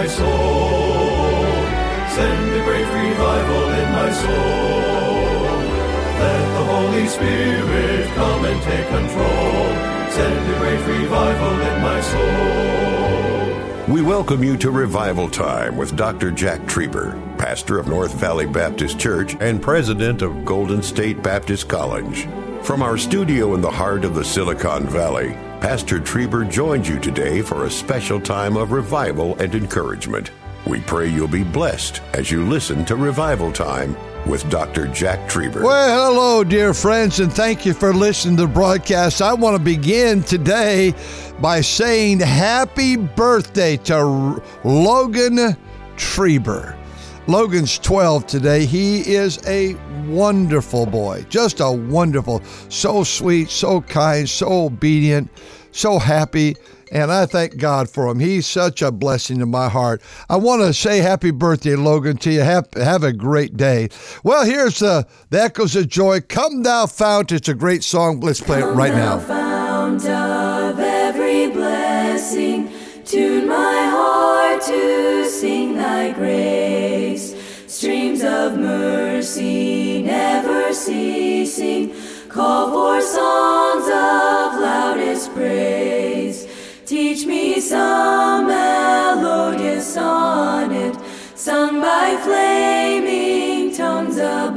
my soul. Send a great revival in my soul. Let the Holy Spirit come and take control. Send a great revival in my soul. We welcome you to Revival Time with Dr. Jack Trieber, pastor of North Valley Baptist Church and president of Golden State Baptist College. From our studio in the heart of the Silicon Valley, Pastor Trieber joins you today for a special time of revival and encouragement. We pray you'll be blessed as you listen to Revival Time with Dr. Jack Trieber. Well, hello, dear friends, and thank you for listening to the broadcast. I want to begin today by saying happy birthday to Logan Trieber. Logan's 12 today. He is a wonderful boy, just a wonderful, so sweet, so kind, so obedient, so happy. And I thank God for him. He's such a blessing to my heart. I want to say happy birthday, Logan, to you. Have a great day. Well, here's the Echoes of Joy. Come Thou Fount. It's a great song. Let's play it right now. Come thou fount of every blessing, tune my heart to sing thy grace. Streams of mercy never ceasing, call for songs of loudest praise. Teach me some melodious sonnet, sung by flaming tongues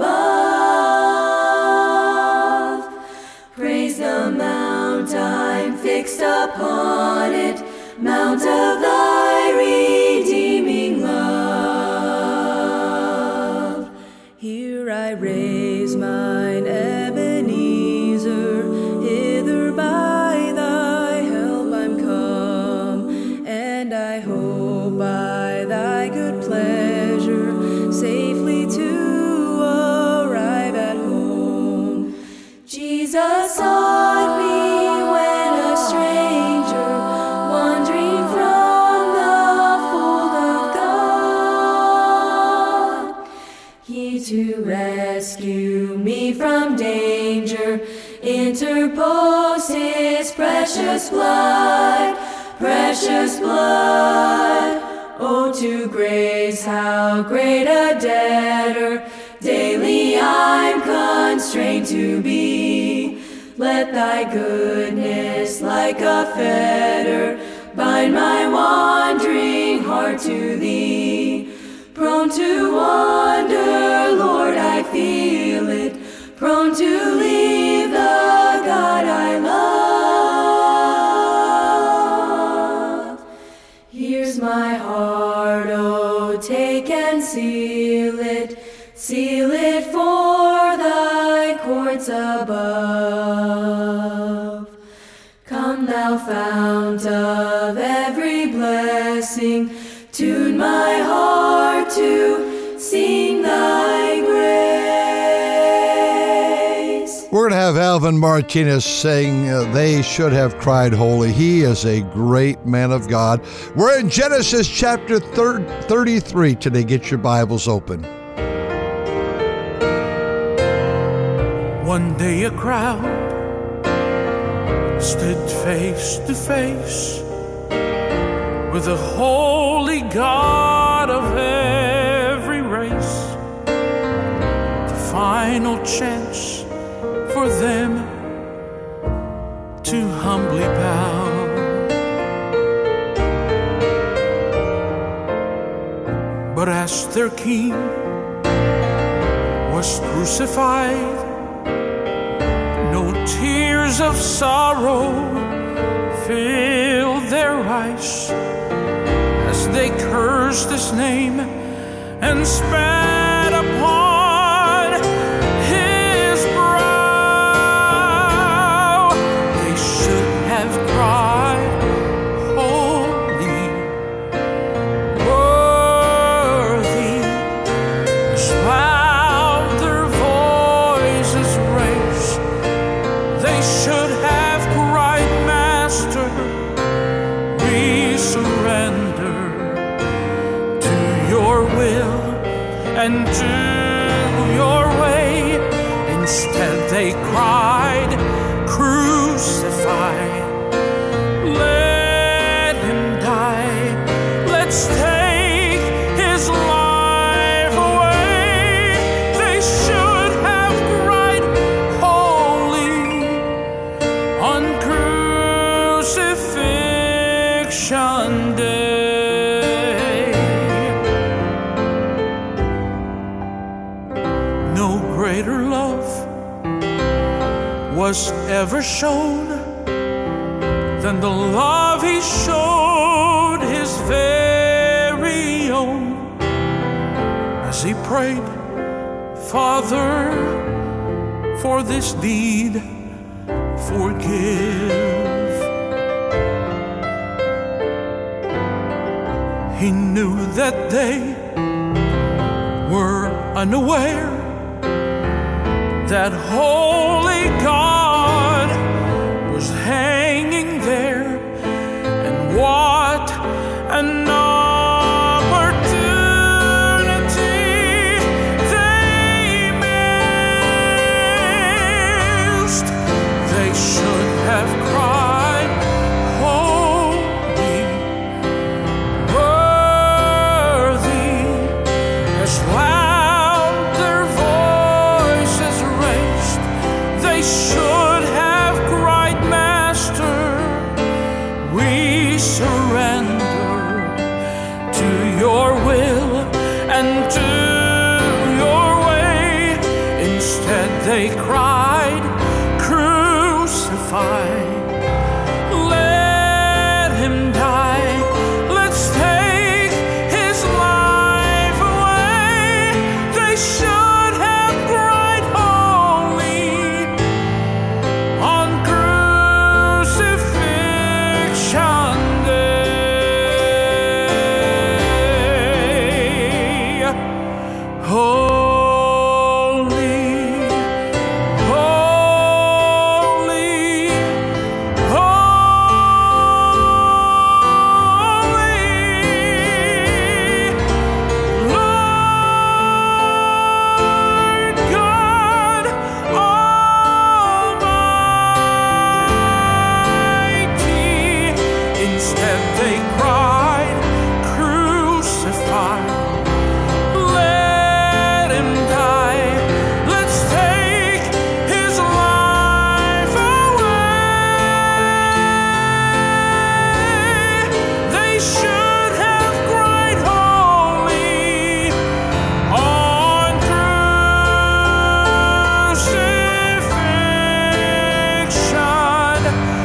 above. Praise the mount I'm fixed upon it, mount of thy redeeming love. Here I raise mine Ebenezer, hither by thy help I'm come, and I hope by thy good pleasure safely to arrive at home. Jesus sought me when a stranger, wandering from the fold of God. He to rescue me from danger interposed his precious blood, precious blood. Oh, to grace how great a debtor daily I'm constrained to be. Let thy goodness like a fetter bind my wandering heart to thee. Prone to wander, Lord, I feel it, prone to leave the God I love. Here's my heart, oh, take and seal it for thy courts above. Come thou fount of every blessing, tune my heart to sing thy grace. We're going to have Alvin Martinez sing They Should Have Cried Holy. He is a great man of God. We're in Genesis chapter 33 today. Get your Bibles open. One day a crowd stood face to face with the holy God of every race. The final chance for them to humbly bow. But as their king was crucified, no tears of sorrow filled their eyes as they cursed his name and spat upon his brow. They should have cried, holy, worthy, as loud their voices raised. They should have cried, Master, we surrender to your will and to your way. Instead they cried, crucify, let him die, let's take was ever shown than the love he showed his very own as he prayed, Father, for this deed forgive. He knew that they were unaware that holy God was hanging there, and what an opportunity they missed. They should have cried, holy, worthy, as loud their voices raised. They should have cried, Master, we surrender to your will and to your way. Instead they cried, crucify, let him die, let's take his life away. They should have cried, holy, on crucifixion day. Holy, holy, holy, Lord God Almighty. Instead they cried, crucify, let him die, let's take his life away. They should have cried, holy, on crucifixion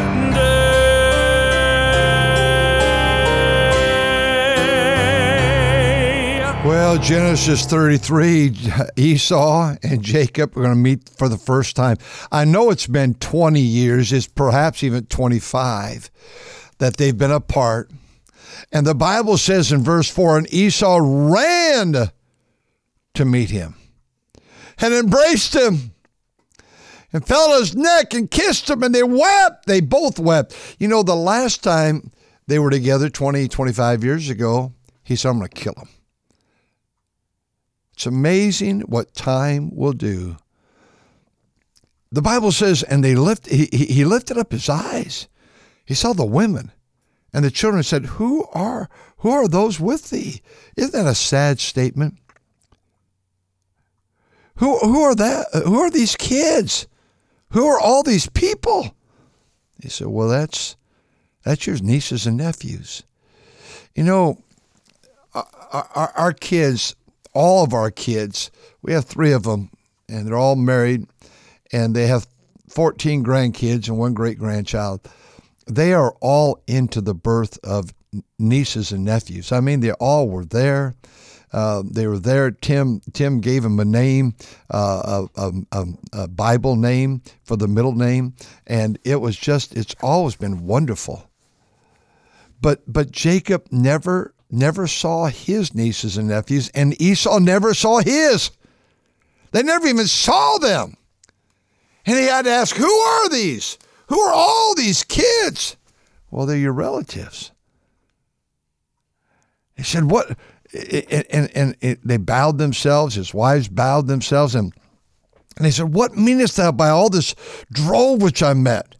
day. Well, Genesis 33, Esau and Jacob are going to meet for the first time. I know it's been 20 years, it's perhaps even 25, that they've been apart. And the Bible says in verse 4, and Esau ran to meet him and embraced him and fell on his neck and kissed him, and they wept. They both wept. You know, the last time they were together 20, 25 years ago, he said, I'm going to kill him. It's amazing what time will do. The Bible says, and he lifted up his eyes. He saw the women, and the children said, Who are those with thee? Isn't that a sad statement? Who are that? Who are these kids? Who are all these people? He said, well, that's your nieces and nephews. You know, our kids, all of our kids, we have 3 of them, and they're all married, and they have 14 grandkids and 1 great-grandchild. They are all into the birth of nieces and nephews. I mean, they all were there. They were there. Tim gave them a name, a Bible name for the middle name, and it's always been wonderful. But Jacob never saw his nieces and nephews, and Esau never saw his. They never even saw them. And he had to ask, who are these? Who are all these kids? Well, they're your relatives. He said, what? And they bowed themselves, his wives bowed themselves, and they said, what meanest thou by all this drove which I met?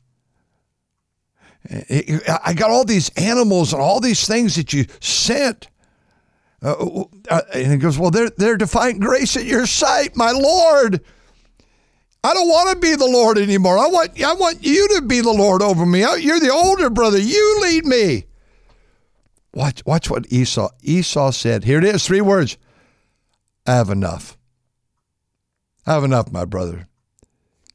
I got all these animals and all these things that you sent. And he goes, well, they're defying grace at your sight, my Lord. I don't want to be the Lord anymore. I want you to be the Lord over me. You're the older brother. You lead me. Watch what Esau said. Here it is, 3 words. I have enough. I have enough, my brother. Keep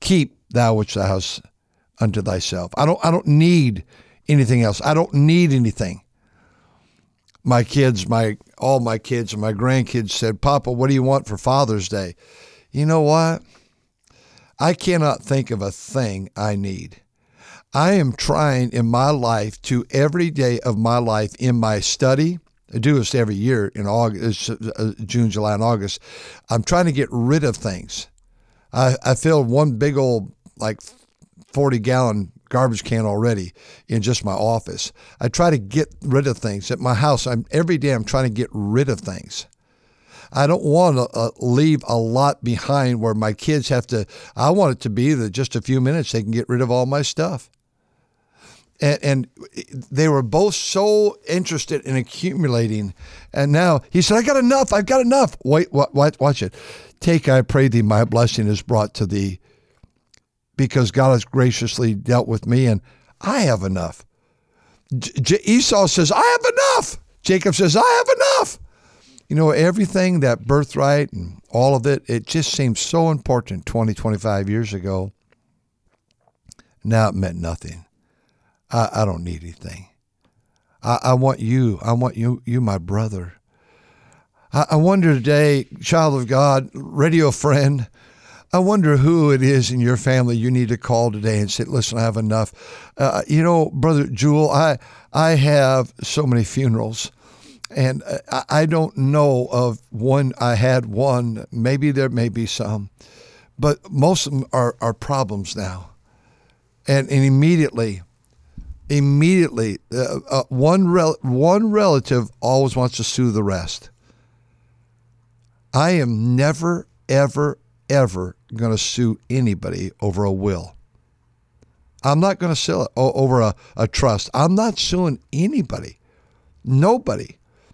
thou which thou hast unto thyself. I don't need anything else. I don't need anything. My kids, all my kids and my grandkids said, Papa, what do you want for Father's Day? You know what? I cannot think of a thing I need. I am trying in my life to every day of my life in my study. I do this every year in August, June, July, and August. I'm trying to get rid of things. I filled one big old 40-gallon garbage can already in just my office. I try to get rid of things. At my house, every day I'm trying to get rid of things. I don't want to leave a lot behind where my kids have to, I want it to be that just a few minutes they can get rid of all my stuff. And they were both so interested in accumulating. And now he said, I've got enough. Wait, watch it. Take, I pray thee, my blessing is brought to thee, because God has graciously dealt with me and I have enough. Esau says, I have enough. Jacob says, I have enough. You know, everything, that birthright and all of it, it just seemed so important 20, 25 years ago. Now it meant nothing. I don't need anything. I want you. I want you, my brother. I wonder today, child of God, radio friend, I wonder who it is in your family you need to call today and say, listen, I have enough. Brother Jewel, I have so many funerals, and I don't know of one. I had one. Maybe there may be some, but most of them are problems now. And immediately, one relative always wants to sue the rest. I am never, ever, ever going to sue anybody over a will. I'm not going to sue it over a trust. I'm not suing anybody. Nobody.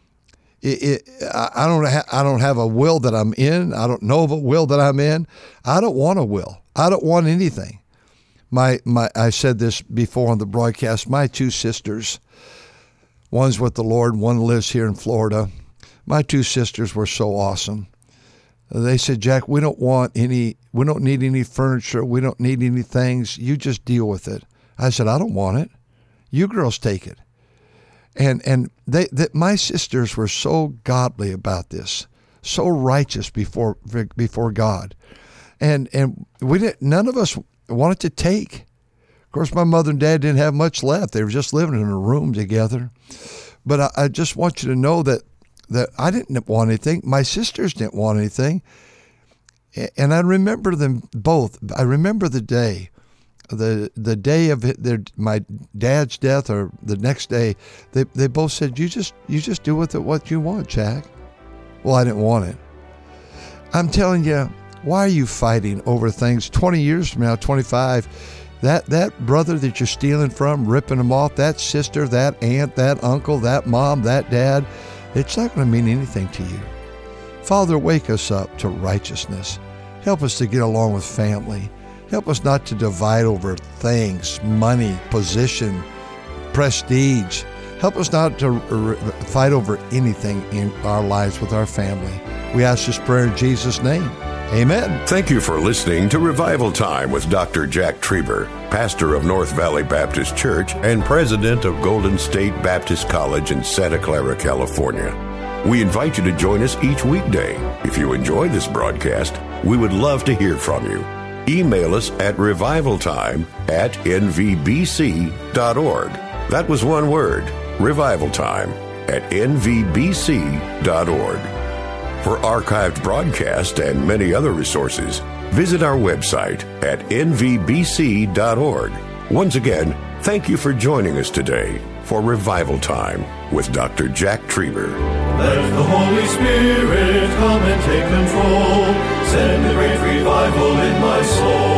I don't have a will that I'm in. I don't know of a will that I'm in. I don't want a will. I don't want anything. I said this before on the broadcast. My two sisters, one's with the Lord, one lives here in Florida. My two sisters were so awesome. They said, Jack, we don't need any furniture. We don't need any things. You just deal with it. I said, I don't want it. You girls take it. And my sisters were so godly about this, so righteous before God. And none of us wanted to take. Of course, my mother and dad didn't have much left. They were just living in a room together. But I just want you to know that I didn't want anything. My sisters didn't want anything. And I remember them both. I remember the day of my dad's death, or the next day, they both said, you just do with it what you want, Jack. Well, I didn't want it. I'm telling you, why are you fighting over things 20 years from now, 25? That brother that you're stealing from, ripping them off, that sister, that aunt, that uncle, that mom, that dad, it's not going to mean anything to you. Father, wake us up to righteousness. Help us to get along with family. Help us not to divide over things, money, position, prestige. Help us not to fight over anything in our lives with our family. We ask this prayer in Jesus' name. Amen. Thank you for listening to Revival Time with Dr. Jack Trieber, pastor of North Valley Baptist Church and president of Golden State Baptist College in Santa Clara, California. We invite you to join us each weekday. If you enjoy this broadcast, we would love to hear from you. Email us at revivaltime@nvbc.org. That was one word, revivaltime@nvbc.org. For archived broadcasts and many other resources, visit our website at nvbc.org. Once again, thank you for joining us today for Revival Time with Dr. Jack Trieber. Let the Holy Spirit come and take control. Send a great revival in my soul.